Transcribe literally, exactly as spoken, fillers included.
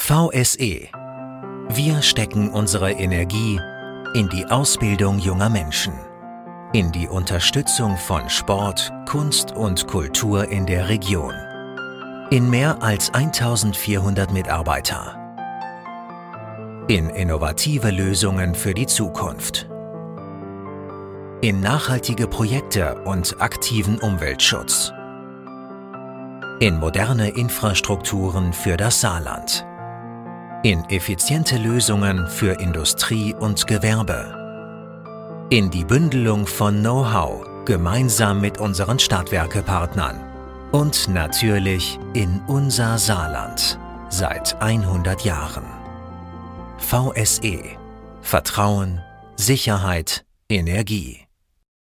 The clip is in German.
V S E. Wir stecken unsere Energie in die Ausbildung junger Menschen, in die Unterstützung von Sport, Kunst und Kultur in der Region, in mehr als eintausendvierhundert Mitarbeiter, in innovative Lösungen für die Zukunft, in nachhaltige Projekte und aktiven Umweltschutz, in moderne Infrastrukturen für das Saarland, in effiziente Lösungen für Industrie und Gewerbe, in die Bündelung von Know-how gemeinsam mit unseren Stadtwerke-Partnern und natürlich in unser Saarland seit hundert Jahren. V S E. Vertrauen, Sicherheit, Energie.